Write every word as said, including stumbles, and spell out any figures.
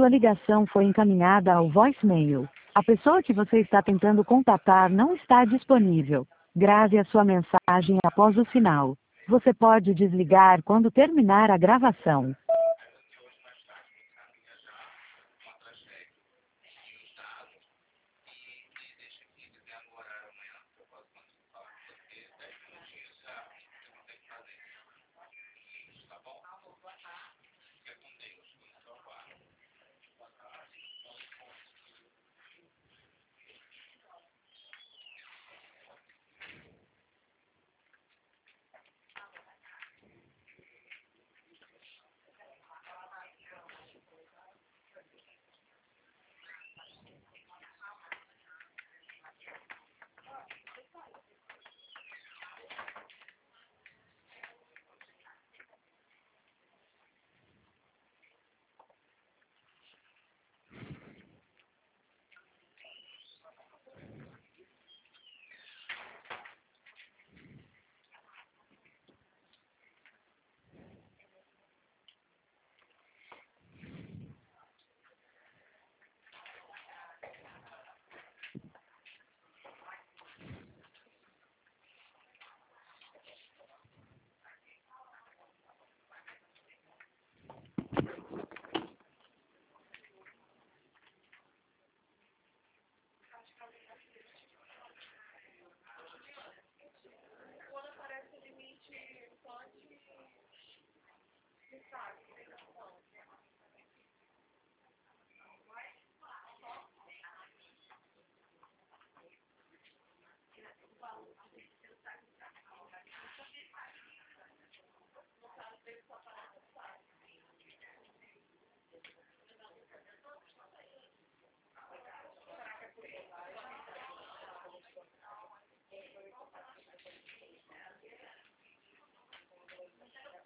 Sua ligação foi encaminhada ao voicemail. A pessoa que você está tentando contatar não está disponível. Grave a sua mensagem após o sinal. Você pode desligar quando terminar a gravação. Quando aparece o limite, pode.